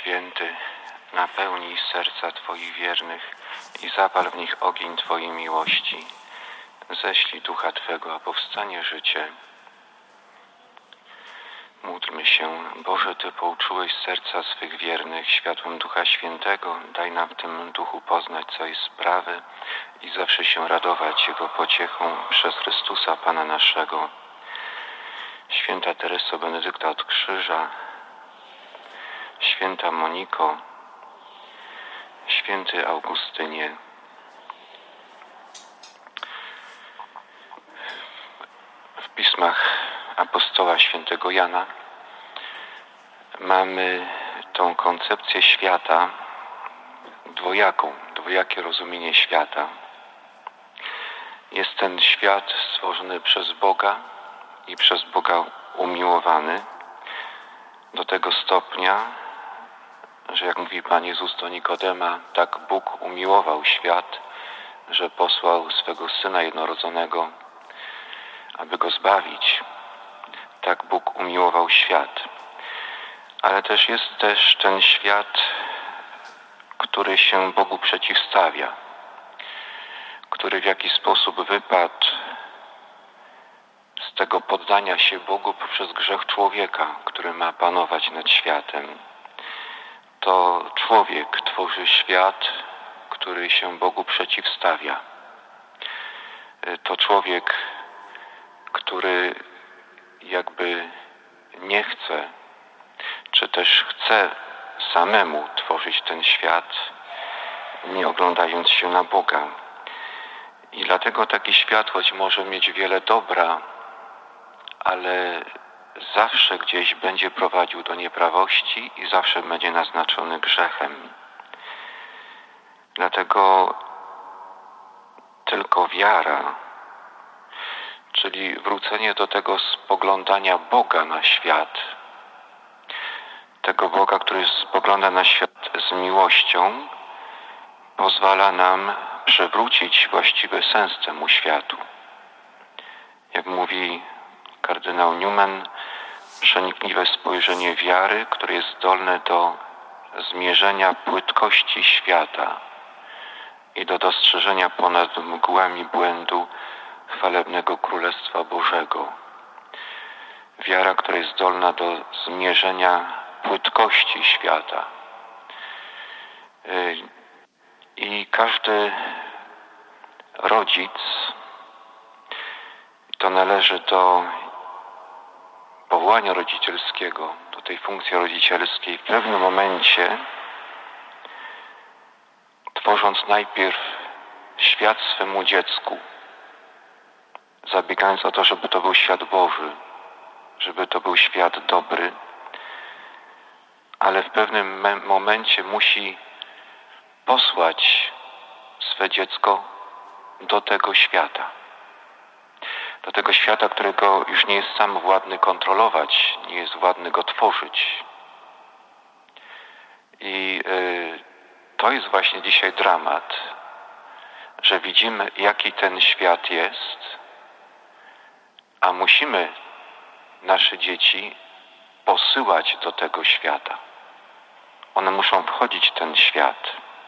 Święty, napełnij serca Twoich wiernych i zapal w nich ogień Twojej miłości. Ześlij Ducha Twego, a powstanie życie. Módlmy się. Boże, Ty pouczyłeś serca swych wiernych światłem Ducha Świętego. Daj nam w tym Duchu poznać, co jest sprawy i zawsze się radować Jego pociechą przez Chrystusa Pana naszego. Święta Tereso Benedykta od Krzyża, Święta Moniko, Święty Augustynie. W pismach apostoła świętego Jana mamy tą koncepcję świata dwojakie rozumienie świata. Jest ten świat stworzony przez Boga i przez Boga umiłowany do tego stopnia, że jak mówi Pan Jezus do Nikodema, tak Bóg umiłował świat, że posłał swego Syna jednorodzonego, aby go zbawić. Tak Bóg umiłował świat. Ale też jest ten świat, który się Bogu przeciwstawia, który w jakiś sposób wypadł z tego poddania się Bogu poprzez grzech człowieka, który ma panować nad światem. To człowiek tworzy świat, który się Bogu przeciwstawia. To człowiek, który jakby nie chce, czy też chce samemu tworzyć ten świat, nie oglądając się na Boga. I dlatego taki świat, choć może mieć wiele dobra, ale zawsze gdzieś będzie prowadził do nieprawości i zawsze będzie naznaczony grzechem. Dlatego tylko wiara, czyli wrócenie do tego spoglądania Boga na świat, tego Boga, który spogląda na świat z miłością, pozwala nam przywrócić właściwy sens temu światu. Jak mówi kardynał Newman, przenikliwe spojrzenie wiary, które jest zdolne do zmierzenia płytkości świata i do dostrzeżenia ponad mgłami błędu chwalebnego Królestwa Bożego. Wiara, która jest zdolna do zmierzenia płytkości świata. I każdy rodzic, to należy do powołania rodzicielskiego, do tej funkcji rodzicielskiej, w pewnym momencie, tworząc najpierw świat swemu dziecku, zabiegając o to, żeby to był świat Boży, żeby to był świat dobry, ale w pewnym momencie musi posłać swe dziecko do tego świata. Do tego świata, którego już nie jest sam władny kontrolować, nie jest władny go tworzyć. I to jest właśnie dzisiaj dramat, że widzimy, jaki ten świat jest, a musimy nasze dzieci posyłać do tego świata. One muszą wchodzić w ten świat.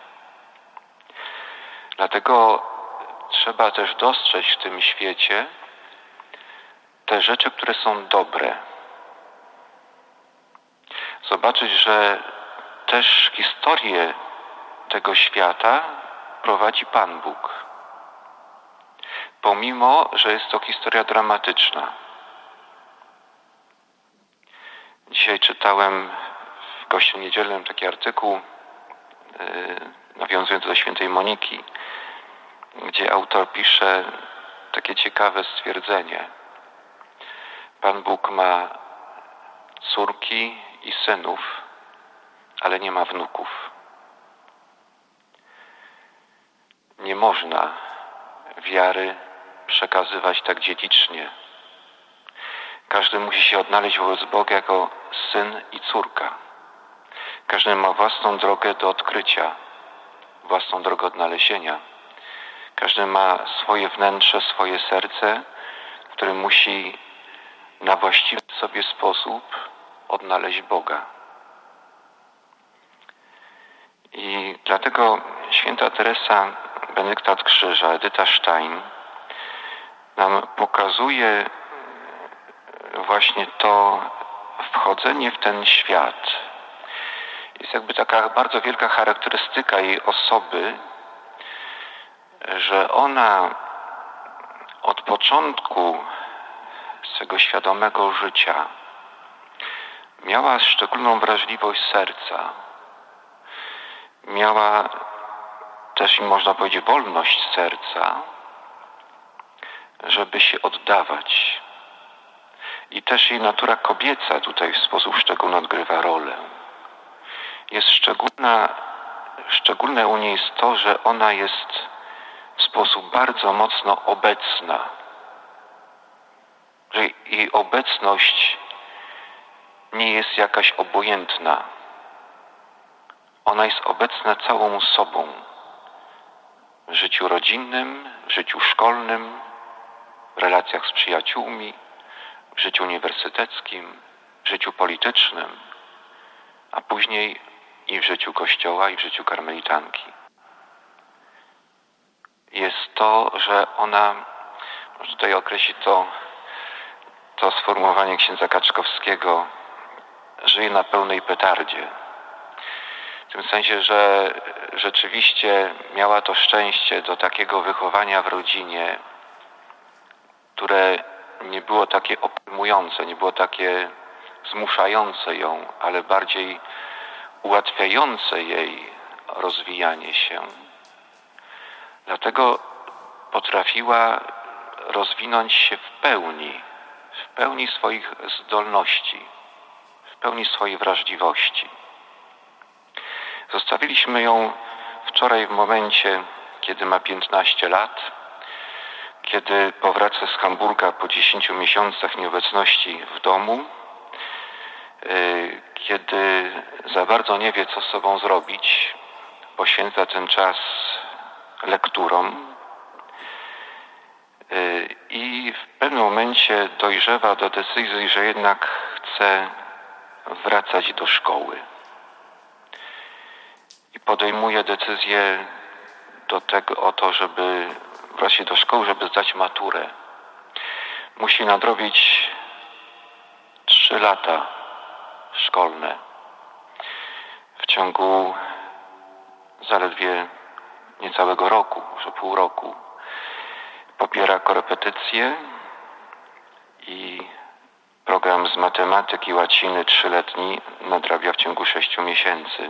Dlatego trzeba też dostrzec w tym świecie te rzeczy, które są dobre. Zobaczyć, że też historię tego świata prowadzi Pan Bóg. Pomimo, że jest to historia dramatyczna. Dzisiaj czytałem w Kościele Niedzielnym taki artykuł nawiązujący do świętej Moniki, gdzie autor pisze takie ciekawe stwierdzenie. Pan Bóg ma córki i synów, ale nie ma wnuków. Nie można wiary przekazywać tak dziedzicznie. Każdy musi się odnaleźć wobec Boga jako syn i córka. Każdy ma własną drogę do odkrycia, własną drogę odnalezienia. Każdy ma swoje wnętrze, swoje serce, w którym musi na właściwy sobie sposób odnaleźć Boga. I dlatego święta Teresa Benedykta od Krzyża, Edyta Stein nam pokazuje właśnie to wchodzenie w ten świat. Jest jakby taka bardzo wielka charakterystyka jej osoby, że ona od początku swego świadomego życia miała szczególną wrażliwość serca. Miała też, można powiedzieć, wolność serca, żeby się oddawać. I też jej natura kobieca tutaj w sposób szczególny odgrywa rolę. Jest szczególne u niej jest to, że ona jest w sposób bardzo mocno obecna. Że jej obecność nie jest jakaś obojętna. Ona jest obecna całą sobą. W życiu rodzinnym, w życiu szkolnym, w relacjach z przyjaciółmi, w życiu uniwersyteckim, w życiu politycznym, a później i w życiu Kościoła, i w życiu karmelitanki. Jest to, że ona, może tutaj określić to sformułowanie księdza Kaczkowskiego, żyje na pełnej petardzie. W tym sensie, że rzeczywiście miała to szczęście do takiego wychowania w rodzinie, które nie było takie obejmujące, nie było takie zmuszające ją, ale bardziej ułatwiające jej rozwijanie się. Dlatego potrafiła rozwinąć się w pełni swoich zdolności, w pełni swojej wrażliwości. Zostawiliśmy ją wczoraj w momencie, kiedy ma 15 lat, kiedy powraca z Hamburga po 10 miesiącach nieobecności w domu, kiedy za bardzo nie wie, co z sobą zrobić, poświęca ten czas lekturom i w pewnym momencie dojrzewa do decyzji, że jednak chce wracać do szkoły. I podejmuje decyzję o to, żeby wracać do szkoły, żeby zdać maturę. Musi nadrobić 3 lata szkolne. W ciągu zaledwie niecałego roku, może pół roku. Pobiera korepetycje i program z matematyki, łaciny 3-letni nadrabia w ciągu 6 miesięcy.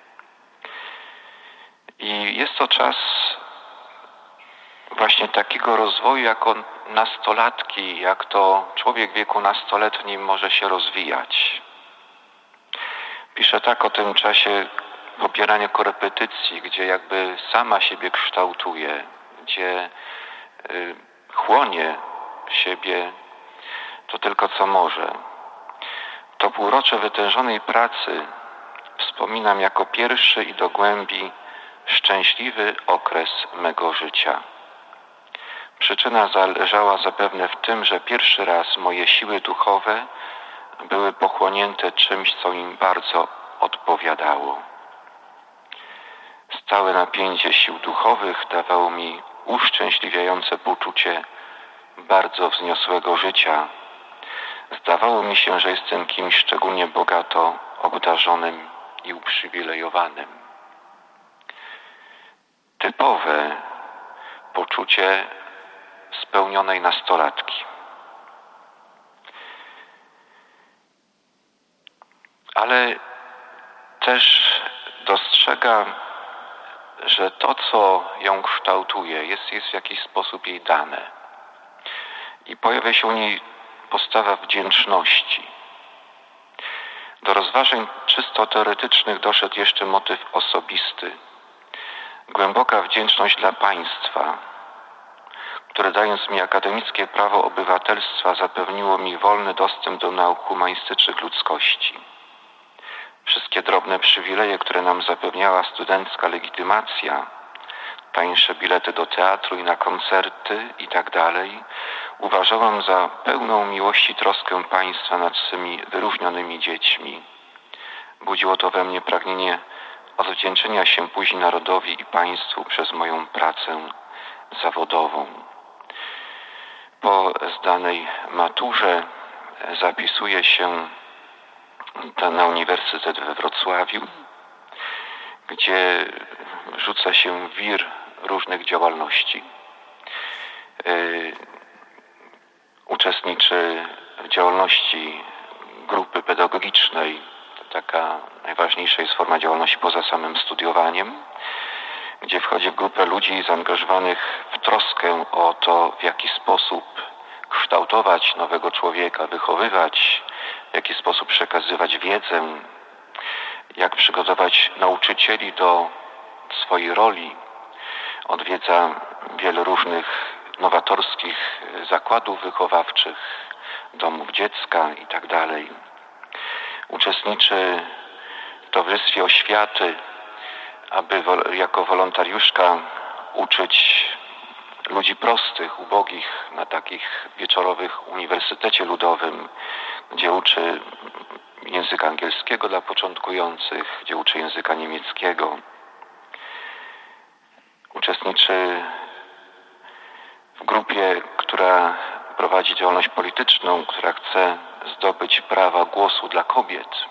I jest to czas właśnie takiego rozwoju jako nastolatki, jak to człowiek w wieku nastoletnim może się rozwijać. Pisze tak o tym czasie pobierania korepetycji, gdzie jakby sama siebie kształtuje, gdzie chłonie siebie to tylko co może. To półrocze wytężonej pracy wspominam jako pierwszy i do głębi szczęśliwy okres mego życia. Przyczyna zależała zapewne w tym, że pierwszy raz moje siły duchowe były pochłonięte czymś, co im bardzo odpowiadało. Stałe napięcie sił duchowych dawało mi uszczęśliwiające poczucie bardzo wzniosłego życia. Zdawało mi się, że jestem kimś szczególnie bogato obdarzonym i uprzywilejowanym. Typowe poczucie spełnionej nastolatki. Ale też dostrzega, że to, co ją kształtuje, jest w jakiś sposób jej dane. I pojawia się u niej postawa wdzięczności. Do rozważań czysto teoretycznych doszedł jeszcze motyw osobisty. Głęboka wdzięczność dla państwa, które dając mi akademickie prawo obywatelstwa zapewniło mi wolny dostęp do nauk humanistycznych ludzkości. Wszystkie drobne przywileje, które nam zapewniała studencka legitymacja, tańsze bilety do teatru i na koncerty itd., uważałam za pełną miłości troskę państwa nad swymi wyróżnionymi dziećmi. Budziło to we mnie pragnienie odwdzięczenia się później narodowi i państwu przez moją pracę zawodową. Po zdanej maturze zapisuję się na Uniwersytet we Wrocławiu, gdzie rzuca się w wir różnych działalności. Uczestniczy w działalności grupy pedagogicznej. To taka najważniejsza jest forma działalności poza samym studiowaniem, gdzie wchodzi w grupę ludzi zaangażowanych w troskę o to, w jaki sposób kształtować nowego człowieka, wychowywać, w jaki sposób przekazywać wiedzę, jak przygotować nauczycieli do swojej roli. Odwiedza wiele różnych nowatorskich zakładów wychowawczych, domów dziecka itd. Uczestniczy w Towarzystwie Oświaty, aby jako wolontariuszka uczyć ludzi prostych, ubogich na takich wieczorowych uniwersytecie ludowym, gdzie uczy języka angielskiego dla początkujących, gdzie uczy języka niemieckiego. Uczestniczy w grupie, która prowadzi działalność polityczną, która chce zdobyć prawa głosu dla kobiet.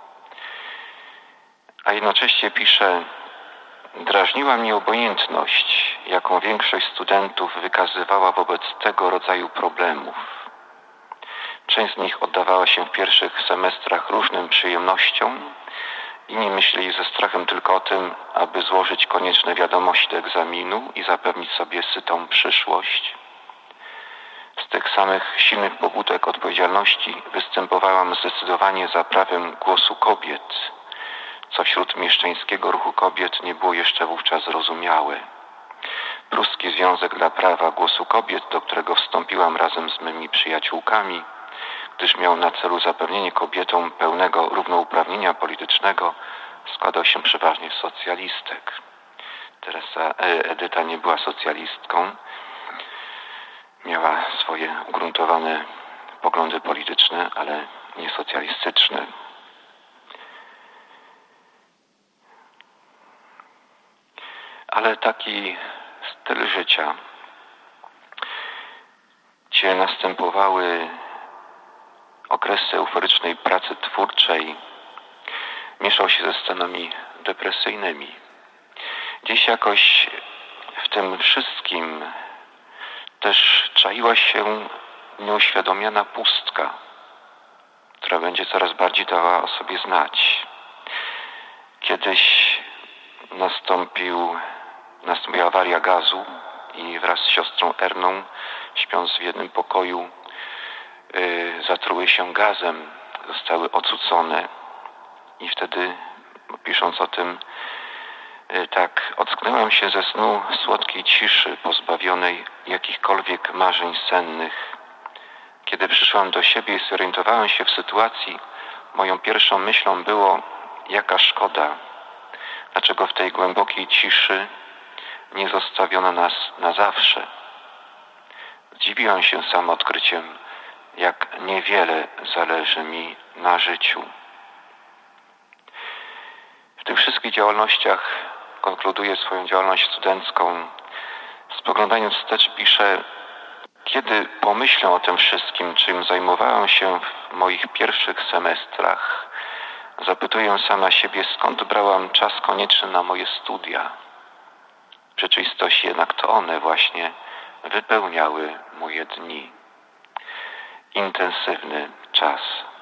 A jednocześnie pisze: drażniła mnie obojętność, jaką większość studentów wykazywała wobec tego rodzaju problemów. Część z nich oddawała się w pierwszych semestrach różnym przyjemnościom, inni myśleli ze strachem tylko o tym, aby złożyć konieczne wiadomości do egzaminu i zapewnić sobie sytą przyszłość. Z tych samych silnych pobudek odpowiedzialności występowałam zdecydowanie za prawem głosu kobiet, co wśród mieszczańskiego ruchu kobiet nie było jeszcze wówczas zrozumiałe. Pruski Związek dla Prawa Głosu Kobiet, do którego wstąpiłam razem z mymi przyjaciółkami, gdyż miał na celu zapewnienie kobietom pełnego równouprawnienia politycznego, składał się przeważnie z socjalistek. Teresa Edyta nie była socjalistką, miała swoje ugruntowane poglądy polityczne, ale nie socjalistyczne. Ale taki styl życia, gdzie następowały okresy euforycznej pracy twórczej, mieszał się ze stanami depresyjnymi. Gdzieś jakoś w tym wszystkim też czaiła się nieuświadomiona pustka, która będzie coraz bardziej dawała o sobie znać. Kiedyś nastąpiła awaria gazu i wraz z siostrą Erną, śpiąc w jednym pokoju, zatruły się gazem, zostały odrzucone. I wtedy, pisząc o tym, tak, ocknęłam się ze snu słodkiej ciszy, pozbawionej jakichkolwiek marzeń sennych. Kiedy przyszłam do siebie i zorientowałem się w sytuacji, moją pierwszą myślą było: jaka szkoda, dlaczego w tej głębokiej ciszy nie zostawiono nas na zawsze. Zdziwiłam się sam odkryciem, jak niewiele zależy mi na życiu. W tych wszystkich działalnościach konkluduję swoją działalność studencką. Spoglądając wstecz piszę: kiedy pomyślę o tym wszystkim, czym zajmowałem się w moich pierwszych semestrach, zapytuję sama siebie, skąd brałam czas konieczny na moje studia. W rzeczywistości jednak to one właśnie wypełniały moje dni. Intensywny czas.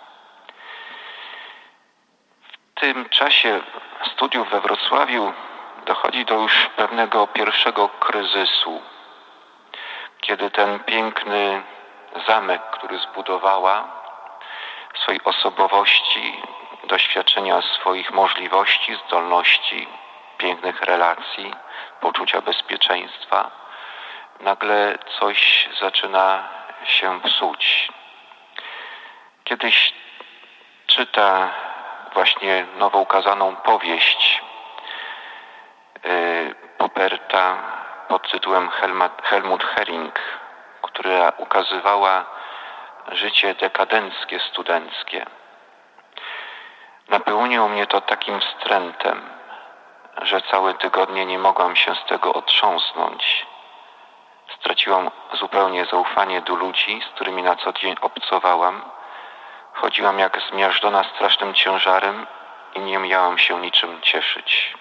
W tym czasie studiów we Wrocławiu dochodzi do już pewnego pierwszego kryzysu, kiedy ten piękny zamek, który zbudowała, swojej osobowości, doświadczenia swoich możliwości, zdolności, pięknych relacji, poczucia bezpieczeństwa, nagle coś zaczyna się psuć. Kiedyś czyta właśnie nowo ukazaną powieść Poperta pod tytułem Helmut Hering, która ukazywała życie dekadenckie, studenckie. Napełniło mnie to takim wstrętem, że całe tygodnie nie mogłam się z tego otrząsnąć. Straciłam zupełnie zaufanie do ludzi, z którymi na co dzień obcowałam. Chodziłam jak zmiażdżona strasznym ciężarem i nie miałam się niczym cieszyć.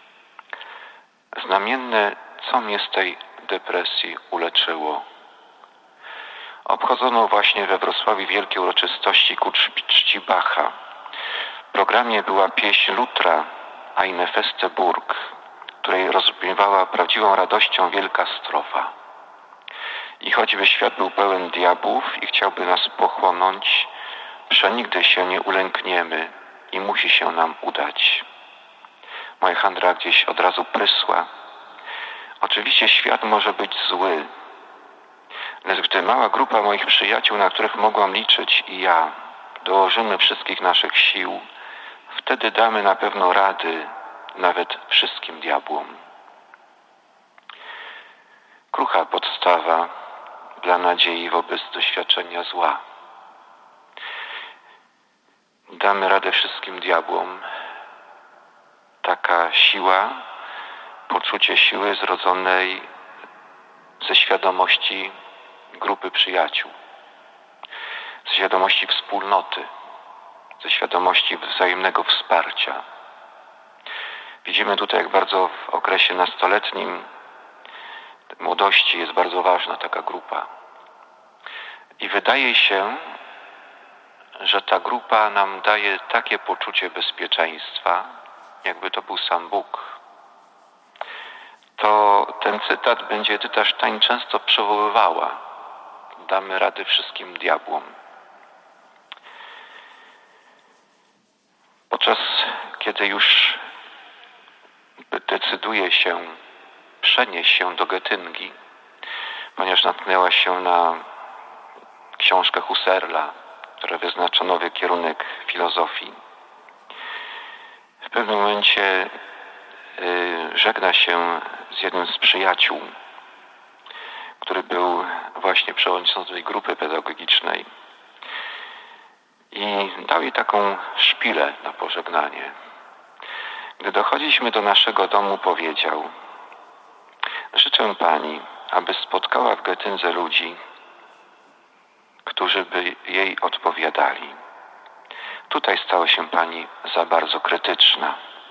Znamienne, co mnie z tej depresji uleczyło. Obchodzono właśnie we Wrocławiu wielkie uroczystości ku czci Bacha. W programie była pieśń Lutra Eine feste Burg, której rozbrzmiewała prawdziwą radością wielka strofa. I choćby świat był pełen diabłów i chciałby nas pochłonąć, przenigdy się nie ulękniemy i musi się nam udać. Moja handra gdzieś od razu prysła. Oczywiście świat może być zły, lecz gdy mała grupa moich przyjaciół, na których mogłam liczyć, i ja dołożymy wszystkich naszych sił, wtedy damy na pewno rady nawet wszystkim diabłom. Krucha podstawa dla nadziei wobec doświadczenia zła. Damy radę wszystkim diabłom. Taka siła, poczucie siły zrodzonej ze świadomości grupy przyjaciół, ze świadomości wspólnoty, ze świadomości wzajemnego wsparcia. Widzimy tutaj, jak bardzo w okresie nastoletnim młodości jest bardzo ważna taka grupa. I wydaje się, że ta grupa nam daje takie poczucie bezpieczeństwa, jakby to był sam Bóg. To ten cytat będzie Edyta Stein często przywoływała. Damy rady wszystkim diabłom. Podczas kiedy już decyduje się przenieść się do Getyngi, ponieważ natknęła się na książkę Husserla, która wyznacza nowy kierunek filozofii. W pewnym momencie żegna się z jednym z przyjaciół, który był właśnie przewodniczącym tej grupy pedagogicznej, i dał jej taką szpilę na pożegnanie. Gdy dochodziliśmy do naszego domu, powiedział: życzę pani, aby spotkała w Getyndze ludzi, którzy by jej odpowiadali. Tutaj stała się pani za bardzo krytyczna.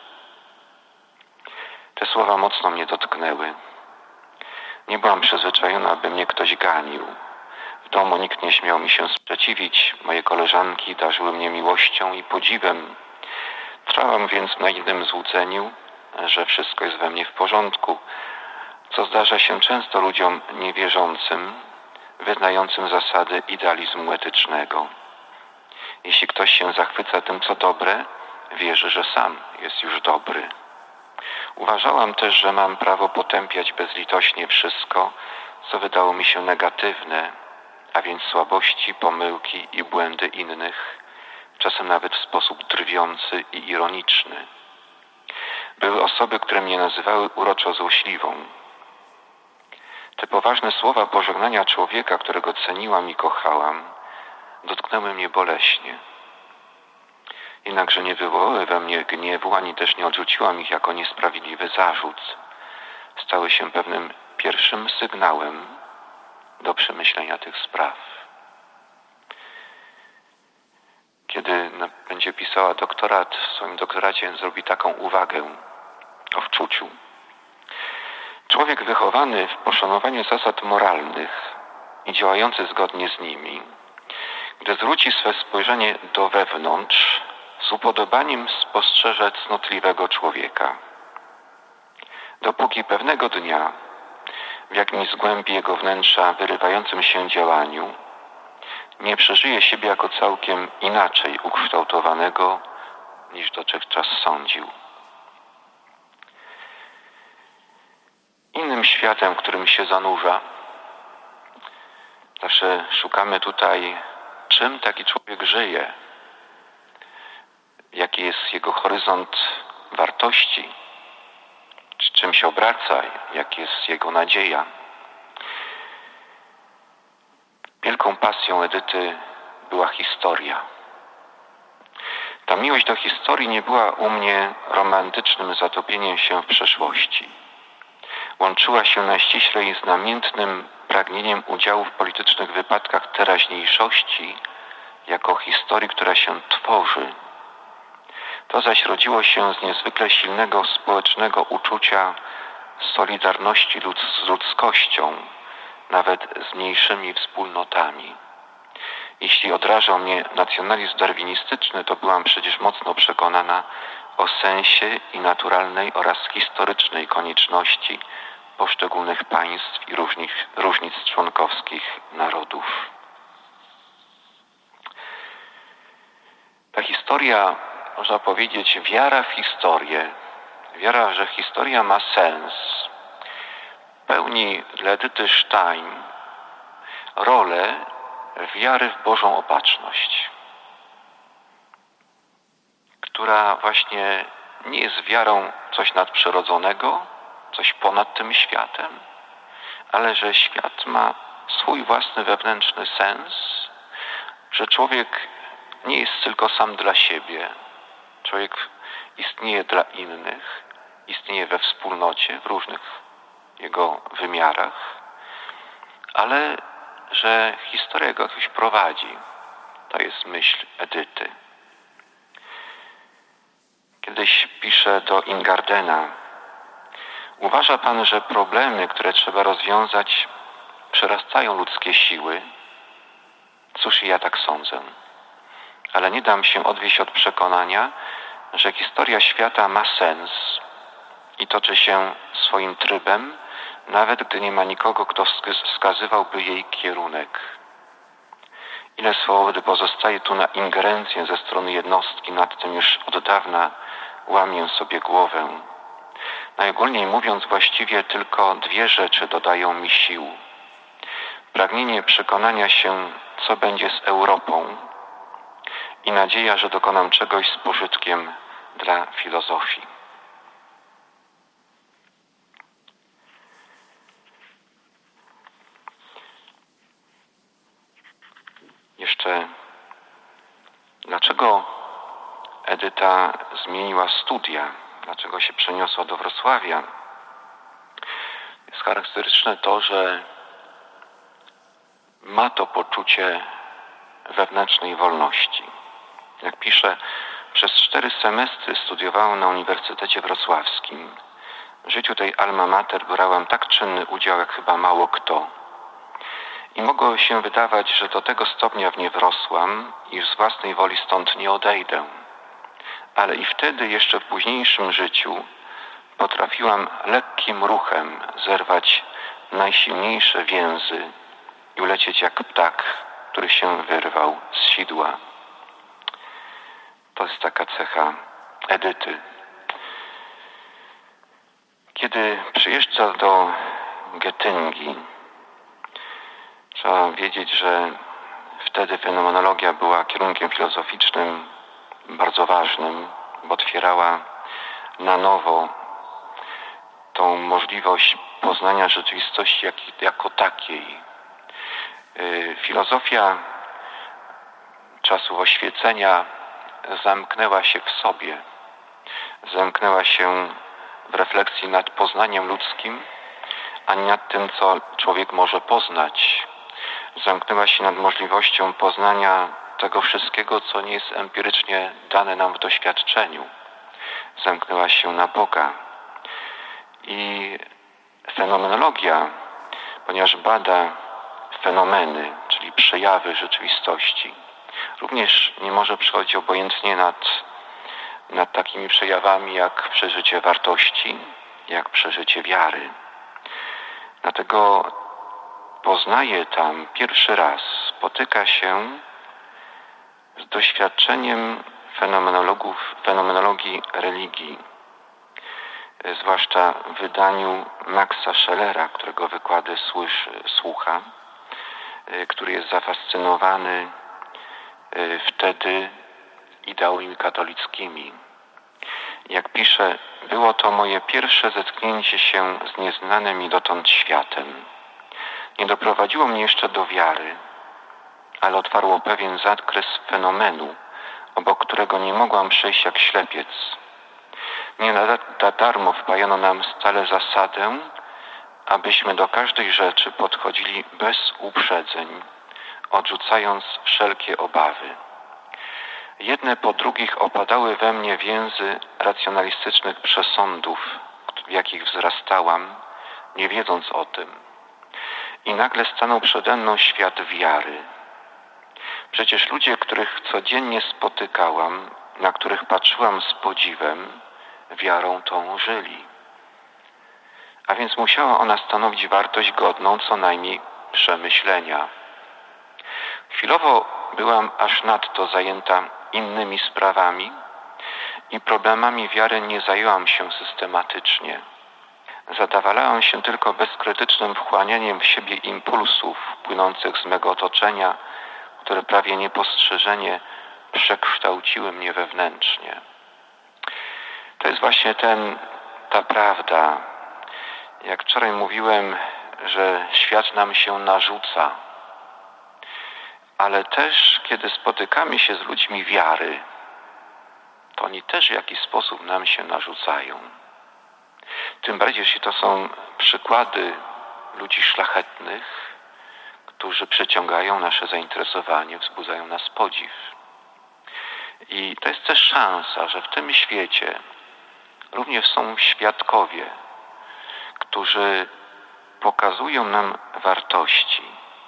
Te słowa mocno mnie dotknęły. Nie byłam przyzwyczajona, aby mnie ktoś ganił. W domu nikt nie śmiał mi się sprzeciwić. Moje koleżanki darzyły mnie miłością i podziwem. Trwałam więc w naiwnym złudzeniu, że wszystko jest we mnie w porządku, co zdarza się często ludziom niewierzącym, wyznającym zasady idealizmu etycznego. Jeśli ktoś się zachwyca tym, co dobre, wierzy, że sam jest już dobry. Uważałam też, że mam prawo potępiać bezlitośnie wszystko, co wydało mi się negatywne, a więc słabości, pomyłki i błędy innych, czasem nawet w sposób drwiący i ironiczny. Były osoby, które mnie nazywały uroczo złośliwą. Te poważne słowa pożegnania człowieka, którego ceniłam i kochałam, dotknęły mnie boleśnie. Jednakże nie wywołały we mnie gniewu, ani też nie odrzuciłam ich jako niesprawiedliwy zarzut. Stały się pewnym pierwszym sygnałem do przemyślenia tych spraw. Kiedy będzie pisała doktorat, w swoim doktoracie zrobi taką uwagę o wczuciu. Człowiek wychowany w poszanowaniu zasad moralnych i działający zgodnie z nimi, gdy zwróci swe spojrzenie do wewnątrz, z upodobaniem spostrzeże cnotliwego człowieka. Dopóki pewnego dnia w jakimś z głębi jego wnętrza wyrywającym się działaniu nie przeżyje siebie jako całkiem inaczej ukształtowanego, niż dotychczas sądził. Innym światem, w którym się zanurza, zawsze szukamy tutaj, czym taki człowiek żyje, jaki jest jego horyzont wartości, czym się obraca, jaka jest jego nadzieja. Wielką pasją Edyty była historia. Ta miłość do historii nie była u mnie romantycznym zatopieniem się w przeszłości. Łączyła się najściślej z namiętnym pragnieniem udziału w politycznych wypadkach teraźniejszości jako historii, która się tworzy. To zaś rodziło się z niezwykle silnego społecznego uczucia solidarności z ludzkością, nawet z mniejszymi wspólnotami. Jeśli odrażał mnie nacjonalizm darwinistyczny, to byłam przecież mocno przekonana o sensie i naturalnej oraz historycznej konieczności poszczególnych państw i różnic członkowskich narodów. Ta historia, można powiedzieć, wiara w historię, wiara, że historia ma sens, pełni dla Edyty Stein rolę wiary w Bożą opatrzność, która właśnie nie jest wiarą coś nadprzyrodzonego, coś ponad tym światem, ale że świat ma swój własny wewnętrzny sens, że człowiek nie jest tylko sam dla siebie. Człowiek istnieje dla innych, istnieje we wspólnocie, w różnych jego wymiarach, ale że historia go jakoś prowadzi. To jest myśl Edyty. Kiedyś pisze do Ingardena: uważa pan, że problemy, które trzeba rozwiązać, przerastają ludzkie siły? Cóż, i ja tak sądzę. Ale nie dam się odwieść od przekonania, że historia świata ma sens i toczy się swoim trybem, nawet gdy nie ma nikogo, kto wskazywałby jej kierunek. Ile swobody pozostaje tu na ingerencję ze strony jednostki, nad tym już od dawna łamię sobie głowę. Najogólniej mówiąc, właściwie tylko dwie rzeczy dodają mi sił. Pragnienie przekonania się, co będzie z Europą, i nadzieja, że dokonam czegoś z pożytkiem dla filozofii. Jeszcze dlaczego Edyta zmieniła studia? Dlaczego się przeniosła do Wrocławia? Jest charakterystyczne to, że ma to poczucie wewnętrznej wolności. Jak pisze, przez 4 semestry studiowałam na Uniwersytecie Wrocławskim. W życiu tej alma mater brałem tak czynny udział, jak chyba mało kto. I mogło się wydawać, że do tego stopnia w nie wrosłam, iż z własnej woli stąd nie odejdę. Ale i wtedy, jeszcze w późniejszym życiu, potrafiłam lekkim ruchem zerwać najsilniejsze więzy i ulecieć jak ptak, który się wyrwał z sidła. To jest taka cecha Edyty. Kiedy przyjeżdża do Getyngi, trzeba wiedzieć, że wtedy fenomenologia była kierunkiem filozoficznym bardzo ważnym, bo otwierała na nowo tą możliwość poznania rzeczywistości jako takiej. Filozofia czasów oświecenia zamknęła się w sobie, zamknęła się w refleksji nad poznaniem ludzkim, a nie nad tym, co człowiek może poznać. Zamknęła się nad możliwością poznania tego wszystkiego, co nie jest empirycznie dane nam w doświadczeniu. Zamknęła się na Boga. I fenomenologia, ponieważ bada fenomeny, czyli przejawy rzeczywistości, również nie może przechodzić obojętnie nad takimi przejawami jak przeżycie wartości, jak przeżycie wiary. Dlatego poznaje tam pierwszy raz, spotyka się z doświadczeniem fenomenologii religii, zwłaszcza w wydaniu Maxa Schellera, którego wykłady słucha, który jest zafascynowany wtedy ideałami katolickimi. Jak pisze, było to moje pierwsze zetknięcie się z nieznanym mi dotąd światem. Nie doprowadziło mnie jeszcze do wiary, ale otwarło pewien zakres fenomenu, obok którego nie mogłam przejść jak ślepiec. Nie na darmo wpajano nam stale zasadę, abyśmy do każdej rzeczy podchodzili bez uprzedzeń, odrzucając wszelkie obawy. Jedne po drugich opadały we mnie więzy racjonalistycznych przesądów, w jakich wzrastałam, nie wiedząc o tym. I nagle stanął przede mną świat wiary. Przecież ludzie, których codziennie spotykałam, na których patrzyłam z podziwem, wiarą tą żyli. A więc musiała ona stanowić wartość godną co najmniej przemyślenia. Chwilowo byłam aż nadto zajęta innymi sprawami i problemami wiary nie zajęłam się systematycznie. Zadawalałam się tylko bezkrytycznym wchłanianiem w siebie impulsów płynących z mego otoczenia, które prawie niepostrzeżenie przekształciły mnie wewnętrznie. To jest właśnie ta prawda. Jak wczoraj mówiłem, że świat nam się narzuca, ale też kiedy spotykamy się z ludźmi wiary, to oni też w jakiś sposób nam się narzucają. Tym bardziej, jeśli to są przykłady ludzi szlachetnych, którzy przyciągają nasze zainteresowanie, wzbudzają nas podziw. I to jest też szansa, że w tym świecie również są świadkowie, którzy pokazują nam wartości.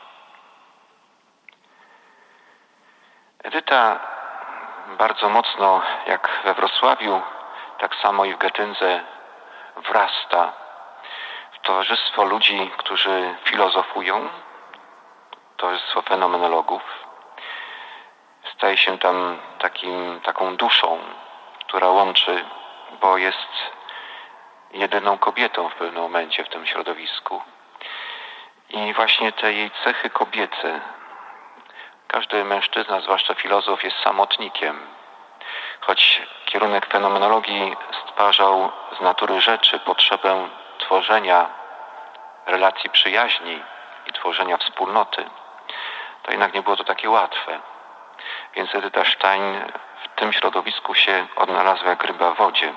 Edyta bardzo mocno, jak we Wrocławiu, tak samo i w Getyndze, wrasta w towarzystwo ludzi, którzy filozofują, towarzystwo fenomenologów. Staje się tam taką duszą, która łączy, bo jest jedyną kobietą w pewnym momencie w tym środowisku. I właśnie te jej cechy kobiece, każdy mężczyzna, zwłaszcza filozof, jest samotnikiem. Choć kierunek fenomenologii stwarzał z natury rzeczy potrzebę tworzenia relacji przyjaźni i tworzenia wspólnoty, to jednak nie było to takie łatwe. Więc Edyta Stein w tym środowisku się odnalazła jak ryba w wodzie.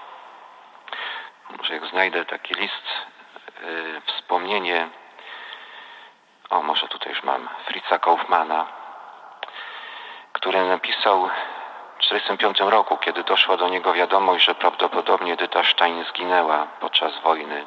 Może jak znajdę taki list, wspomnienie, może tutaj już mam, Fritza Kaufmana, który napisał w 1945 roku, kiedy doszła do niego wiadomość, że prawdopodobnie Edyta Stein zginęła podczas wojny.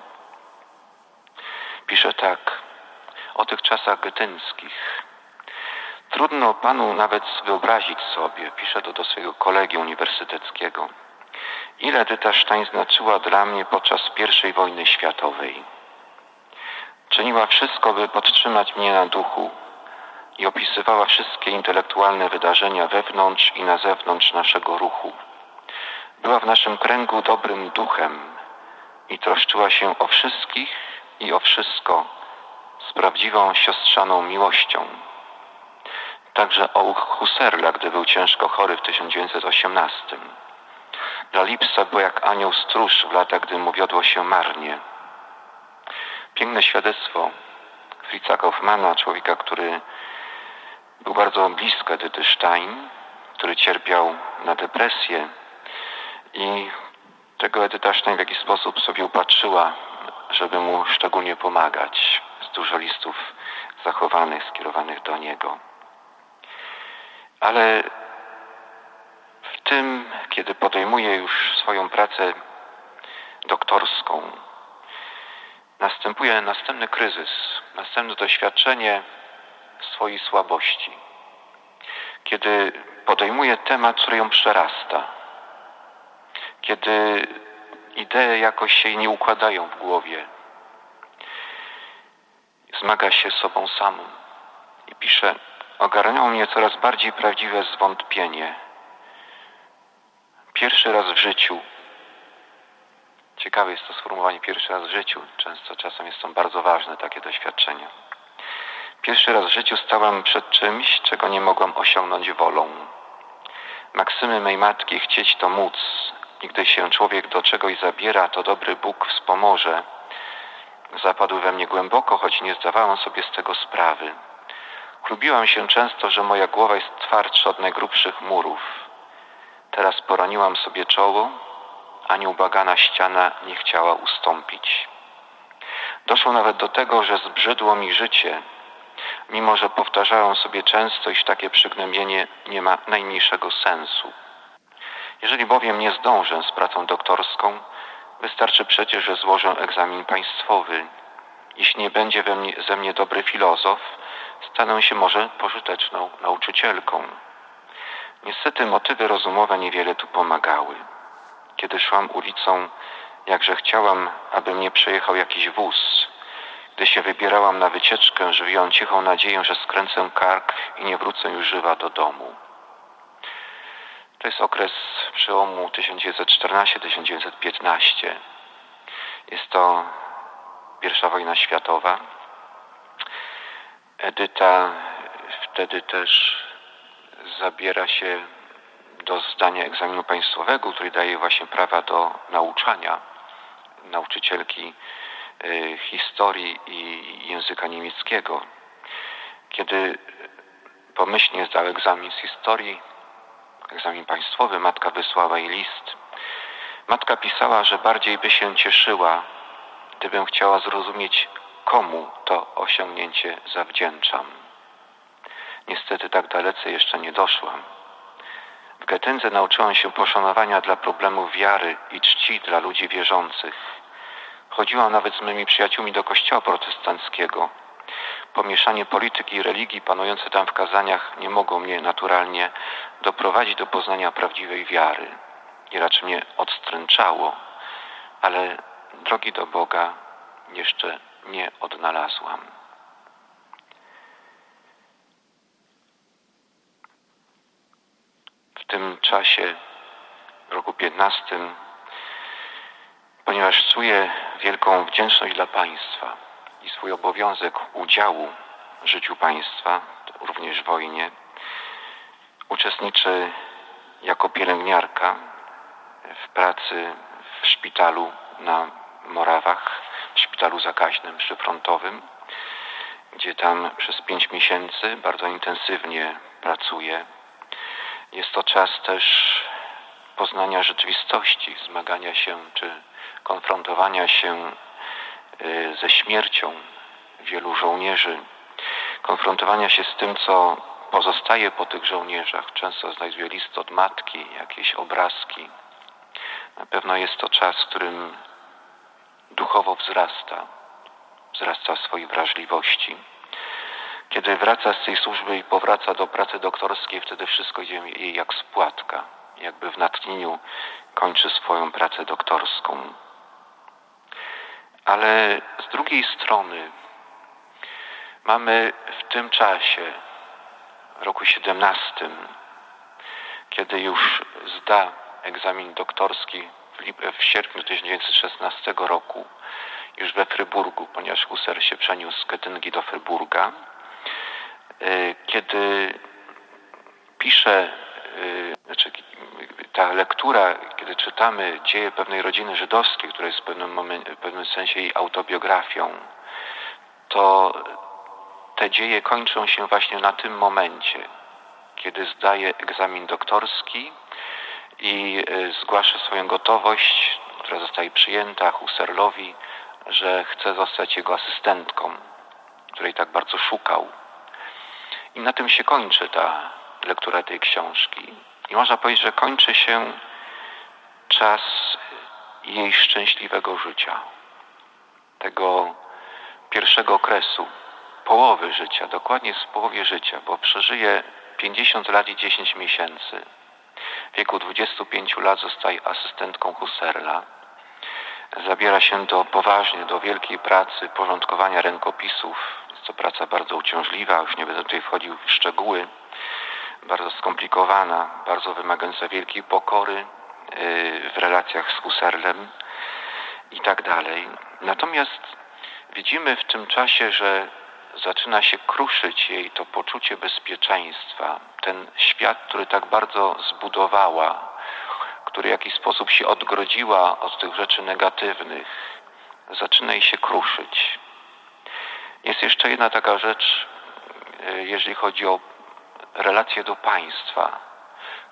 Pisze tak: o tych czasach getynskich. Trudno panu nawet wyobrazić sobie, pisze to do swojego kolegi uniwersyteckiego, ile Edyta Stein znaczyła dla mnie podczas I wojny światowej. Czyniła wszystko, by podtrzymać mnie na duchu i opisywała wszystkie intelektualne wydarzenia wewnątrz i na zewnątrz naszego ruchu. Była w naszym kręgu dobrym duchem i troszczyła się o wszystkich i o wszystko z prawdziwą siostrzaną miłością. Także o Husserla, gdy był ciężko chory w 1918. Dla Lipsa była jak anioł stróż w latach, gdy mu wiodło się marnie. Piękne świadectwo Fritza Kaufmana, człowieka, który był bardzo blisko Edyty Stein, który cierpiał na depresję i tego Edyta Stein w jakiś sposób sobie upatrzyła, żeby mu szczególnie pomagać. Jest dużo listów zachowanych, skierowanych do niego. Ale w tym, kiedy podejmuje już swoją pracę doktorską, następuje następny kryzys, następne doświadczenie swojej słabości. Kiedy podejmuje temat, który ją przerasta. Kiedy idee jakoś się jej nie układają w głowie. Zmaga się z sobą samą i pisze: ogarniało mnie coraz bardziej prawdziwe zwątpienie. Pierwszy raz w życiu. Ciekawe jest to sformułowanie pierwszy raz w życiu. Czasem jest to bardzo ważne, takie doświadczenie. Pierwszy raz w życiu stałam przed czymś, czego nie mogłam osiągnąć wolą. Maksymy mej matki chcieć to móc i gdy się człowiek do czegoś zabiera, to dobry Bóg wspomoże. Zapadły we mnie głęboko, choć nie zdawałam sobie z tego sprawy. Chlubiłam się często, że moja głowa jest twardsza od najgrubszych murów. Teraz poraniłam sobie czoło, a nieubłagana ściana nie chciała ustąpić. Doszło nawet do tego, że zbrzydło mi życie, mimo że powtarzałem sobie często, iż takie przygnębienie nie ma najmniejszego sensu. Jeżeli bowiem nie zdążę z pracą doktorską, wystarczy przecież, że złożę egzamin państwowy. Jeśli nie będzie ze mnie dobry filozof, stanę się może pożyteczną nauczycielką. Niestety motywy rozumowe niewiele tu pomagały. Kiedy szłam ulicą, jakże chciałam, aby mnie przejechał jakiś wóz. Gdy się wybierałam na wycieczkę, żywiłam cichą nadzieję, że skręcę kark i nie wrócę już żywa do domu. To jest okres przełomu 1914-1915. Jest to I wojna światowa. Edyta wtedy też zabiera się do zdania egzaminu państwowego, który daje właśnie prawa do nauczania nauczycielki historii i języka niemieckiego. Kiedy pomyślnie zdał egzamin z historii, egzamin państwowy, matka wysłała jej list. Matka pisała, że bardziej by się cieszyła, gdybym chciała zrozumieć, komu to osiągnięcie zawdzięczam. Niestety tak dalece jeszcze nie doszłam. W Getyndze nauczyłam się poszanowania dla problemów wiary i czci dla ludzi wierzących. Chodziłam nawet z mymi przyjaciółmi do kościoła protestanckiego. Pomieszanie polityki i religii panujące tam w kazaniach nie mogło mnie naturalnie doprowadzić do poznania prawdziwej wiary. I raczej mnie odstręczało, ale drogi do Boga jeszcze nie odnalazłam. W tym czasie, w roku 15, ponieważ czuję wielką wdzięczność dla państwa i swój obowiązek udziału w życiu państwa, również w wojnie, uczestniczę jako pielęgniarka w pracy w szpitalu na Morawach, w szpitalu zakaźnym przyfrontowym, gdzie tam przez 5 miesięcy bardzo intensywnie pracuję. Jest to czas też poznania rzeczywistości, zmagania się czy konfrontowania się ze śmiercią wielu żołnierzy, konfrontowania się z tym, co pozostaje po tych żołnierzach. Często znajduję list od matki, jakieś obrazki. Na pewno jest to czas, w którym duchowo wzrasta w swojej wrażliwości. Kiedy wraca z tej służby i powraca do pracy doktorskiej, wtedy wszystko idzie jej jak z płatka. Jakby w natchnieniu kończy swoją pracę doktorską. Ale z drugiej strony mamy w tym czasie, roku 17, kiedy już zda egzamin doktorski w sierpniu 1916 roku, już we Fryburgu, ponieważ Husser się przeniósł z Getyngi do Fryburga, kiedy pisze, ta lektura, kiedy czytamy dzieje pewnej rodziny żydowskiej, która jest w pewnym sensie jej autobiografią, to te dzieje kończą się właśnie na tym momencie, kiedy zdaje egzamin doktorski i zgłasza swoją gotowość, która zostaje przyjęta Husserlowi, że chce zostać jego asystentką, której tak bardzo szukał. I na tym się kończy ta lektura tej książki. I można powiedzieć, że kończy się czas jej szczęśliwego życia. Tego pierwszego okresu, połowy życia, dokładnie w połowie życia, bo przeżyje 50 lat i 10 miesięcy. W wieku 25 lat zostaje asystentką Husserla. Zabiera się poważnie do wielkiej pracy porządkowania rękopisów. Jest to praca bardzo uciążliwa, już nie będę tutaj wchodził w szczegóły. Bardzo skomplikowana, bardzo wymagająca wielkiej pokory w relacjach z Husserlem i tak dalej. Natomiast widzimy w tym czasie, że zaczyna się kruszyć jej to poczucie bezpieczeństwa. Ten świat, który tak bardzo zbudowała, który w jakiś sposób się odgrodziła od tych rzeczy negatywnych, zaczyna jej się kruszyć. Jest jeszcze jedna taka rzecz, jeżeli chodzi o relacje do państwa,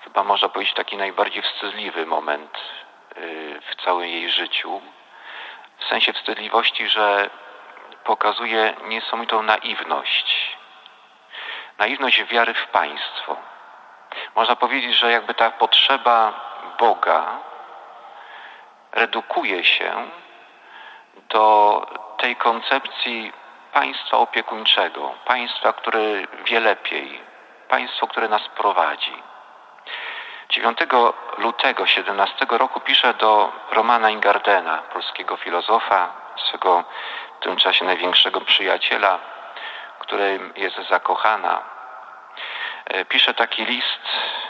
chyba można powiedzieć taki najbardziej wstydliwy moment w całym jej życiu. W sensie wstydliwości, że pokazuje niesamowitą naiwność. Naiwność wiary w państwo. Można powiedzieć, że jakby ta potrzeba Boga redukuje się do tej koncepcji państwa opiekuńczego, państwa, które wie lepiej, państwo, które nas prowadzi. 9 lutego 17 roku pisze do Romana Ingardena, polskiego filozofa, swego w tym czasie największego przyjaciela, którym jest zakochana. Pisze taki list,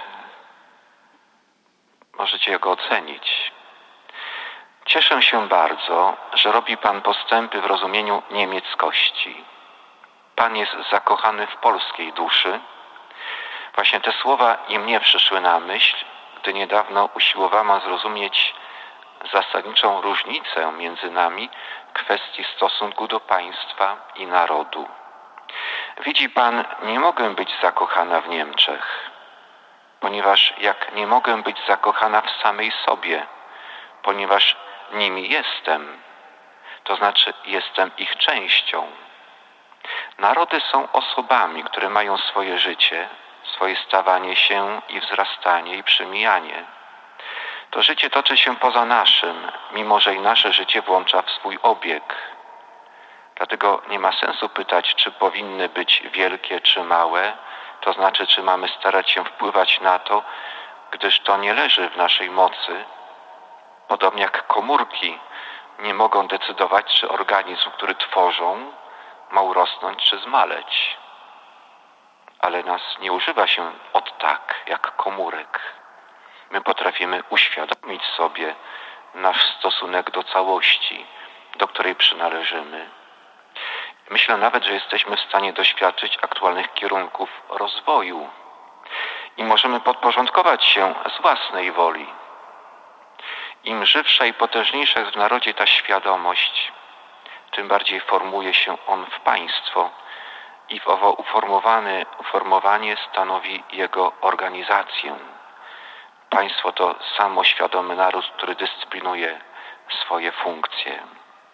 możecie go ocenić. Cieszę się bardzo, że robi Pan postępy w rozumieniu niemieckości. Pan jest zakochany w polskiej duszy. Właśnie te słowa i mnie przyszły na myśl, gdy niedawno usiłowałam zrozumieć zasadniczą różnicę między nami w kwestii stosunku do państwa i narodu. Widzi Pan, nie mogę być zakochana w Niemczech, ponieważ jak nie mogę być zakochana w samej sobie, ponieważ nimi jestem, to znaczy jestem ich częścią. Narody są osobami, które mają swoje życie, swoje stawanie się i wzrastanie i przemijanie. To życie toczy się poza naszym, mimo że i nasze życie włącza w swój obieg. Dlatego nie ma sensu pytać, czy powinny być wielkie czy małe, to znaczy, czy mamy starać się wpływać na to, gdyż to nie leży w naszej mocy. Podobnie jak komórki nie mogą decydować, czy organizm, który tworzą, ma urosnąć czy zmaleć. Ale nas nie używa się od tak, jak komórek. My potrafimy uświadomić sobie nasz stosunek do całości, do której przynależymy. Myślę nawet, że jesteśmy w stanie doświadczyć aktualnych kierunków rozwoju i możemy podporządkować się z własnej woli. Im żywsza i potężniejsza jest w narodzie ta świadomość, tym bardziej formuje się on w państwo i owo uformowanie stanowi jego organizację. Państwo to samoświadomy naród, który dyscyplinuje swoje funkcje.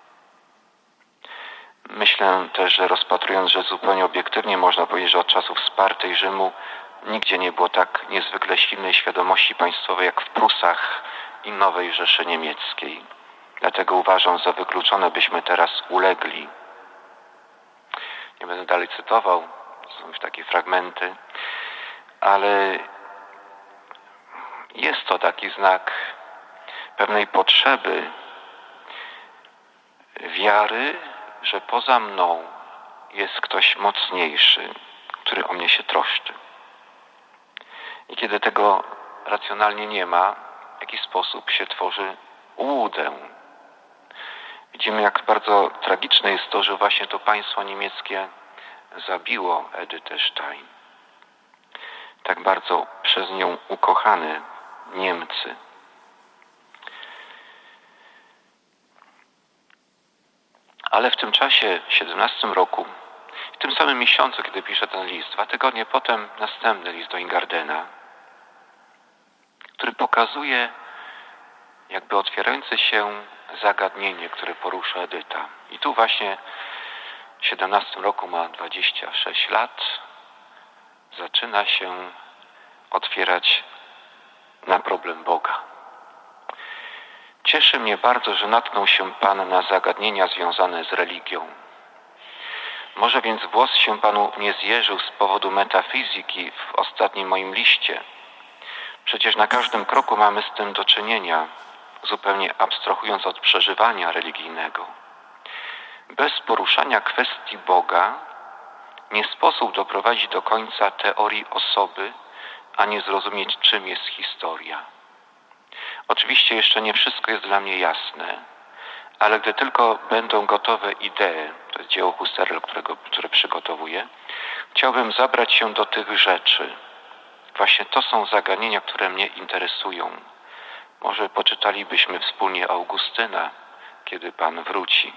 Myślę też, że rozpatrując, że zupełnie obiektywnie można powiedzieć, że od czasów Sparty i Rzymu nigdzie nie było tak niezwykle silnej świadomości państwowej jak w Prusach i Nowej Rzeszy Niemieckiej. Dlatego uważam za wykluczone, byśmy teraz ulegli. Nie będę dalej cytował, są już takie fragmenty, ale jest to taki znak pewnej potrzeby wiary, że poza mną jest ktoś mocniejszy, który o mnie się troszczy. I kiedy tego racjonalnie nie ma, w jakiś sposób się tworzy ułudę. Widzimy, jak bardzo tragiczne jest to, że właśnie to państwo niemieckie zabiło Edytę Stein. Tak bardzo przez nią ukochane Niemcy. Ale w tym czasie, w 17 roku, w tym samym miesiącu, kiedy piszę ten list, 2 tygodnie potem następny list do Ingardena, który pokazuje jakby otwierające się zagadnienie, które porusza Edyta. I tu właśnie w 17 roku, ma 26 lat, zaczyna się otwierać na problem Boga. Cieszy mnie bardzo, że natknął się Pan na zagadnienia związane z religią. Może więc włos się Panu nie zjeżył z powodu metafizyki w ostatnim moim liście. Przecież na każdym kroku mamy z tym do czynienia, zupełnie abstrahując od przeżywania religijnego. Bez poruszania kwestii Boga nie sposób doprowadzić do końca teorii osoby, ani zrozumieć, czym jest historia. Oczywiście jeszcze nie wszystko jest dla mnie jasne, ale gdy tylko będą gotowe idee, to jest dzieło Husserla, które przygotowuję, chciałbym zabrać się do tych rzeczy. Właśnie to są zagadnienia, które mnie interesują. Może poczytalibyśmy wspólnie Augustyna, kiedy Pan wróci.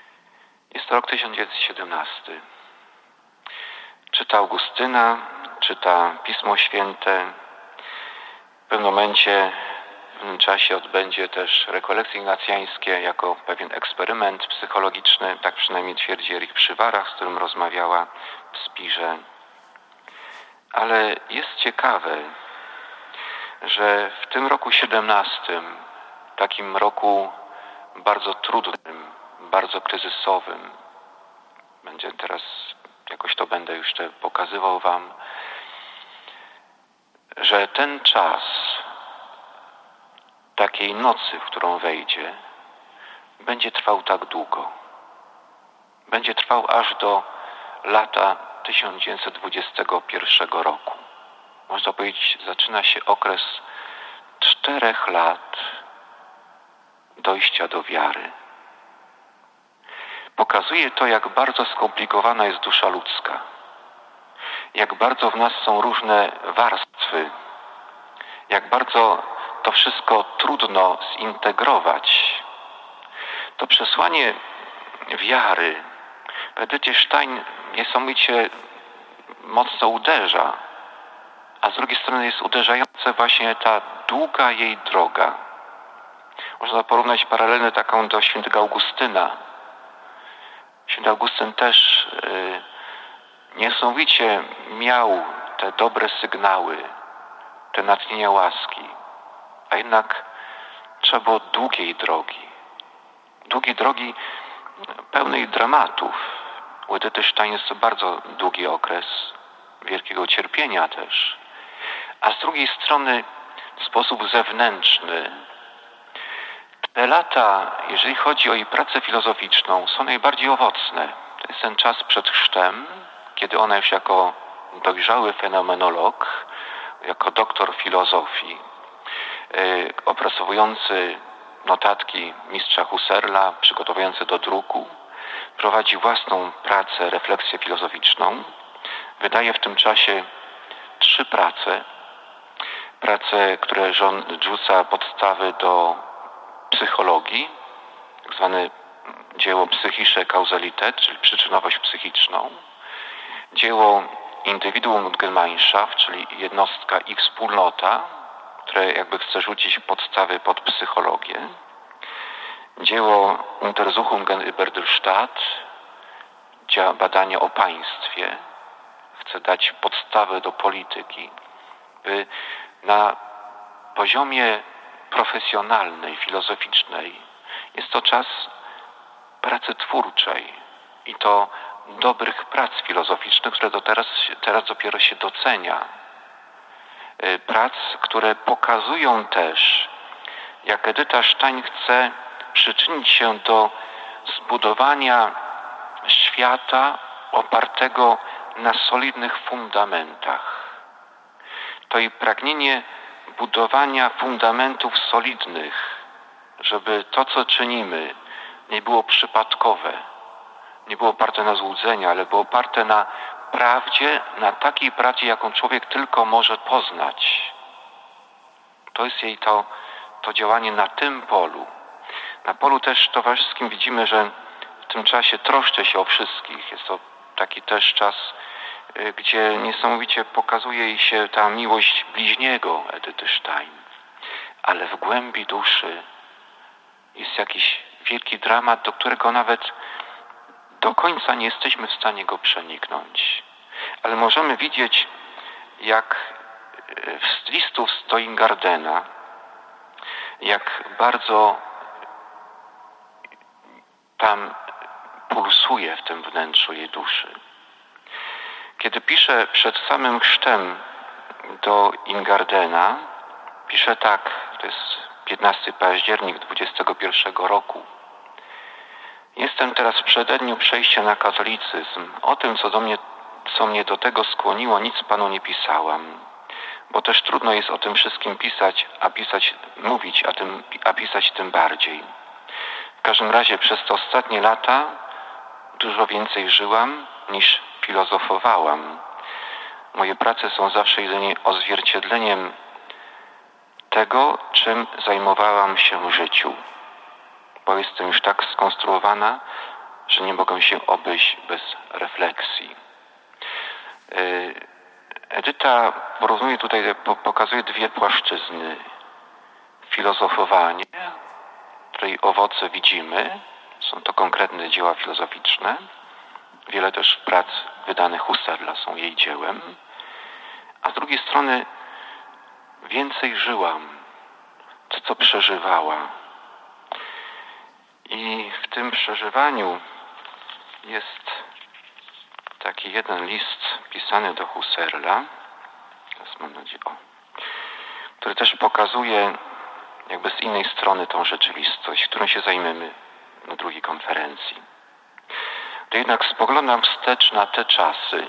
Jest to rok 1917. Czyta Augustyna, czyta Pismo Święte. W pewnym momencie, w pewnym czasie odbędzie też rekolekcje ignacjańskie jako pewien eksperyment psychologiczny, tak przynajmniej twierdzi Erich Przywara, z którym rozmawiała w Spirze. Ale jest ciekawe, że w tym roku 17, takim roku bardzo trudnym, bardzo kryzysowym, będzie teraz, jakoś to będę już pokazywał wam, że ten czas takiej nocy, w którą wejdzie, będzie trwał tak długo. Będzie trwał aż do lata 1921 roku. Można powiedzieć, zaczyna się okres 4 lat dojścia do wiary. Pokazuje to, jak bardzo skomplikowana jest dusza ludzka. Jak bardzo w nas są różne warstwy. Jak bardzo to wszystko trudno zintegrować. To przesłanie wiary w Edycie Stein niesamowicie mocno uderza, a z drugiej strony jest uderzająca właśnie ta długa jej droga. Można porównać paralelę taką do świętego Augustyna. Święty Augustyn też niesamowicie miał te dobre sygnały, te natchnienia łaski, a jednak trzeba było długiej drogi pełnej dramatów. U Edyty Stein jest to bardzo długi okres wielkiego cierpienia też, a z drugiej strony w sposób zewnętrzny te lata, jeżeli chodzi o jej pracę filozoficzną, są najbardziej owocne. To jest ten czas przed chrztem, kiedy ona już jako dojrzały fenomenolog, jako doktor filozofii, opracowujący notatki mistrza Husserla, przygotowujący do druku, prowadzi własną pracę, refleksję filozoficzną. Wydaje w tym czasie 3 prace, które rzuca podstawy do psychologii, tak zwane dzieło Psychische Kausalität, czyli przyczynowość psychiczną, dzieło Individuum und Gemeinschaft, czyli jednostka i wspólnota, które jakby chce rzucić podstawy pod psychologię, dzieło Untersuchungen über den Staat, badanie o państwie, chce dać podstawę do polityki, by na poziomie profesjonalnej, filozoficznej jest to czas pracy twórczej i to dobrych prac filozoficznych, które teraz dopiero się docenia. Prac, które pokazują też, jak Edyta Stein chce przyczynić się do zbudowania świata opartego na solidnych fundamentach. To jej pragnienie budowania fundamentów solidnych, żeby to, co czynimy, nie było przypadkowe, nie było oparte na złudzenia, ale było oparte na prawdzie, na takiej prawdzie, jaką człowiek tylko może poznać. To jest jej to działanie na tym polu. Na polu też towarzyskim widzimy, że w tym czasie troszczy się o wszystkich. Jest to taki też czas, gdzie niesamowicie pokazuje jej się ta miłość bliźniego Edyty Stein. Ale w głębi duszy jest jakiś wielki dramat, do którego nawet do końca nie jesteśmy w stanie go przeniknąć. Ale możemy widzieć, jak z listów do Ingardena, jak bardzo tam pulsuje w tym wnętrzu jej duszy. Kiedy pisze przed samym chrztem do Ingardena, pisze tak, to jest 15 październik 21 roku. Jestem teraz w przededniu przejścia na katolicyzm. O tym, co mnie do tego skłoniło, nic Panu nie pisałam. Bo też trudno jest o tym wszystkim pisać, mówić, a pisać tym bardziej. W każdym razie przez te ostatnie lata dużo więcej żyłam niż filozofowałam. Moje prace są zawsze jedynie odzwierciedleniem tego, czym zajmowałam się w życiu. Bo jestem już tak skonstruowana, że nie mogę się obejść bez refleksji. Edyta porównuje tutaj, pokazuje dwie płaszczyzny. Filozofowanie, której owoce widzimy, są to konkretne dzieła filozoficzne. Wiele też prac wydanych Husserla są jej dziełem. A z drugiej strony więcej żyłam, to co przeżywała. I w tym przeżywaniu jest taki jeden list pisany do Husserla, teraz mam nadzieję, który też pokazuje jakby z innej strony tą rzeczywistość, którą się zajmiemy na drugiej konferencji. To jednak spoglądam wstecz na te czasy.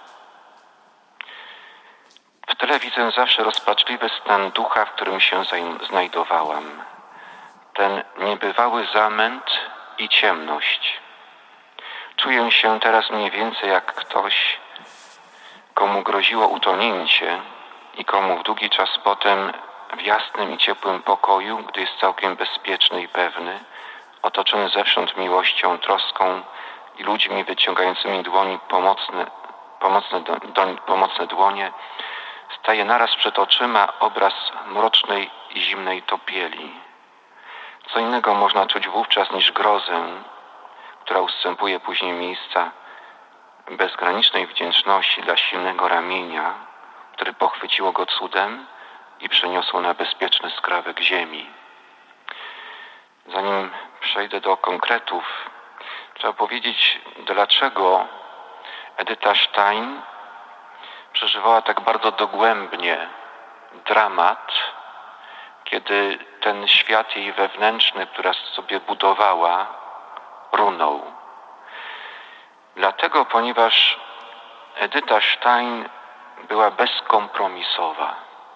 W tyle widzę zawsze rozpaczliwy stan ducha, w którym się znajdowałam. Ten niebywały zamęt i ciemność. Czuję się teraz mniej więcej jak ktoś, komu groziło utonięcie i komu w długi czas potem w jasnym i ciepłym pokoju, gdy jest całkiem bezpieczny i pewny, otoczony zewsząd miłością, troską i ludźmi wyciągającymi pomocne dłonie, staje naraz przed oczyma obraz mrocznej i zimnej topieli. Co innego można czuć wówczas niż grozę, która ustępuje później miejsca bezgranicznej wdzięczności dla silnego ramienia, które pochwyciło go cudem i przeniosło na bezpieczny skrawek ziemi. Zanim przejdę do konkretów, trzeba powiedzieć, dlaczego Edyta Stein przeżywała tak bardzo dogłębnie dramat, kiedy ten świat jej wewnętrzny, który sobie budowała, runął. Dlatego, ponieważ Edyta Stein była bezkompromisowa.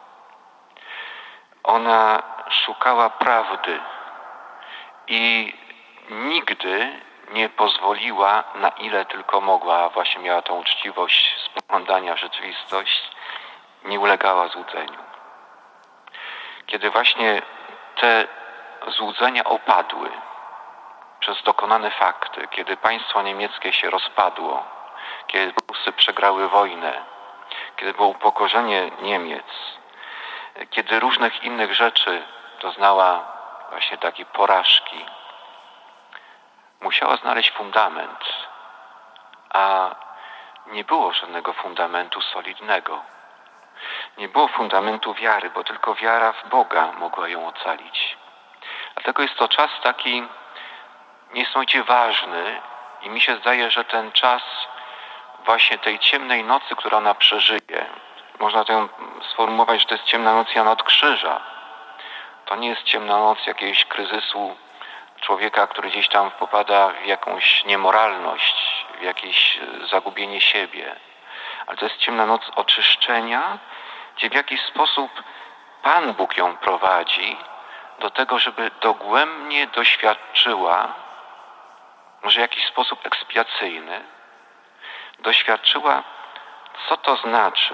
Ona szukała prawdy i nigdy nie pozwoliła, na ile tylko mogła, a właśnie miała tą uczciwość spoglądania w rzeczywistość, nie ulegała złudzeniu. Kiedy właśnie te złudzenia opadły przez dokonane fakty, kiedy państwo niemieckie się rozpadło, kiedy Prusy przegrały wojnę, kiedy było upokorzenie Niemiec, kiedy różnych innych rzeczy doznała właśnie takiej porażki, musiała znaleźć fundament, a nie było żadnego fundamentu solidnego. Nie było fundamentu wiary, bo tylko wiara w Boga mogła ją ocalić. Dlatego jest to czas taki niesamowicie ważny i mi się zdaje, że ten czas właśnie tej ciemnej nocy, którą ona przeżyje, można to sformułować, że to jest ciemna noc Jana od Krzyża. To nie jest ciemna noc jakiegoś kryzysu człowieka, który gdzieś tam popada w jakąś niemoralność, w jakieś zagubienie siebie. Ale to jest ciemna noc oczyszczenia, gdzie w jakiś sposób Pan Bóg ją prowadzi do tego, żeby dogłębnie doświadczyła, może w jakiś sposób ekspiacyjny, doświadczyła, co to znaczy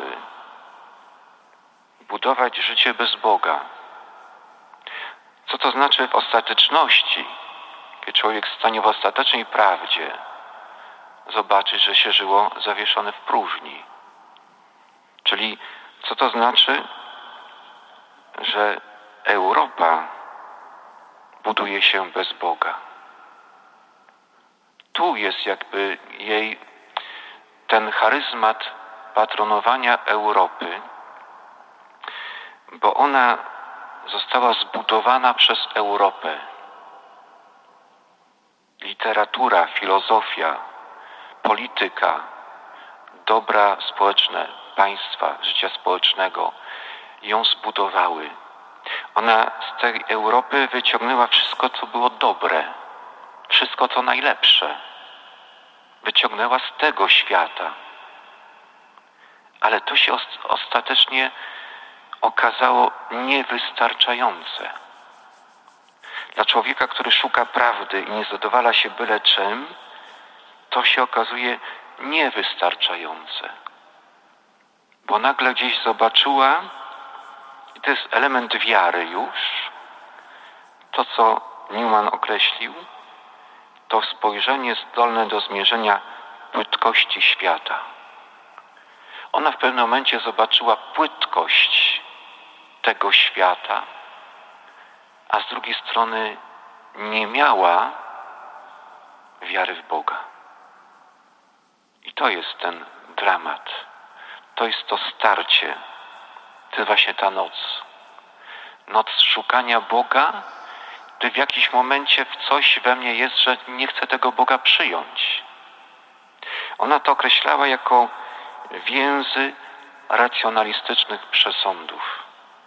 budować życie bez Boga. Co to znaczy w ostateczności, kiedy człowiek stanie w ostatecznej prawdzie, zobaczyć, że się żyło zawieszone w próżni. Czyli co to znaczy, że Europa buduje się bez Boga. Tu jest jakby jej ten charyzmat patronowania Europy, bo ona została zbudowana przez Europę. Literatura, filozofia, polityka, dobra społeczne państwa, życia społecznego ją zbudowały. Ona z tej Europy wyciągnęła wszystko, co było dobre, wszystko, co najlepsze. Wyciągnęła z tego świata. Ale to się ostatecznie okazało niewystarczające. Dla człowieka, który szuka prawdy i nie zadowala się byle czym, to się okazuje niewystarczające. Bo nagle gdzieś zobaczyła, i to jest element wiary już, to co Newman określił, to spojrzenie zdolne do zmierzenia płytkości świata. Ona w pewnym momencie zobaczyła płytkość tego świata, a z drugiej strony nie miała wiary w Boga. I to jest ten dramat. To jest to starcie. To jest właśnie ta noc. Noc szukania Boga, gdy w jakimś momencie coś we mnie jest, że nie chcę tego Boga przyjąć. Ona to określała jako więzy racjonalistycznych przesądów.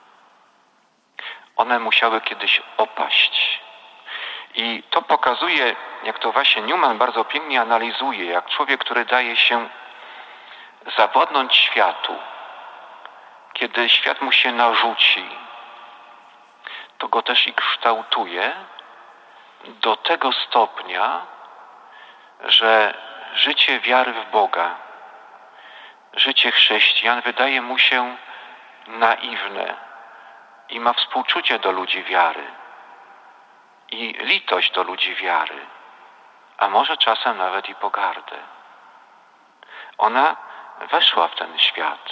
One musiały kiedyś opaść. I to pokazuje, jak to właśnie Newman bardzo pięknie analizuje, jak człowiek, który daje się zawładnąć światu, kiedy świat mu się narzuci, to go też i kształtuje do tego stopnia, że życie wiary w Boga, życie chrześcijan wydaje mu się naiwne i ma współczucie do ludzi wiary i litość do ludzi wiary, a może czasem nawet i pogardę. Ona weszła w ten świat.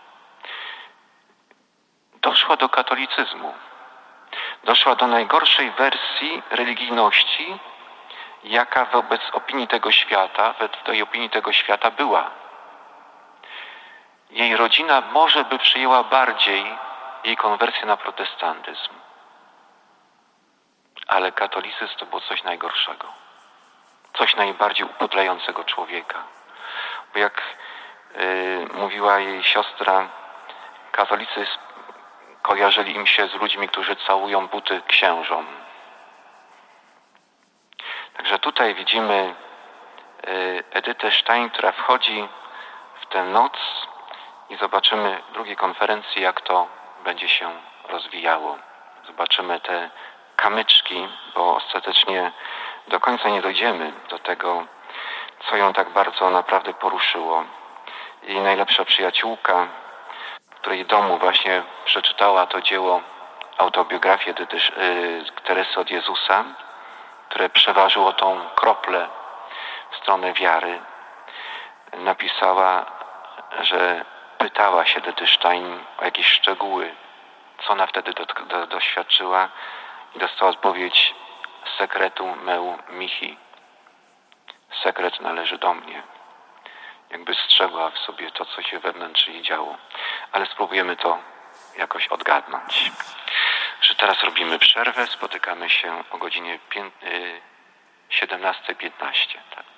Doszła do katolicyzmu. Doszła do najgorszej wersji religijności, jaka wobec opinii tego świata, w tej opinii tego świata była. Jej rodzina może by przyjęła bardziej jej konwersję na protestantyzm. Ale katolicyzm to było coś najgorszego. Coś najbardziej upodlającego człowieka. Bo jak mówiła jej siostra, katolicyzm kojarzyli im się z ludźmi, którzy całują buty księżom. Także tutaj widzimy Edytę Stein, która wchodzi w tę noc i zobaczymy w drugiej konferencji, jak to będzie się rozwijało. Zobaczymy te kamyczki, bo ostatecznie do końca nie dojdziemy do tego, co ją tak bardzo naprawdę poruszyło. Jej najlepsza przyjaciółka, w której domu właśnie przeczytała to dzieło, autobiografię Teresy od Jezusa, które przeważyło tą kroplę w stronę wiary, napisała, że pytała się Edyty Stein o jakieś szczegóły, co ona wtedy doświadczyła, i dostała odpowiedź: sekretu meu mihi. Sekret należy do mnie. Jakby strzegła w sobie to, co się wewnątrz jej działo. Ale spróbujemy to jakoś odgadnąć. Że teraz robimy przerwę, spotykamy się o godzinie 17:15. Tak.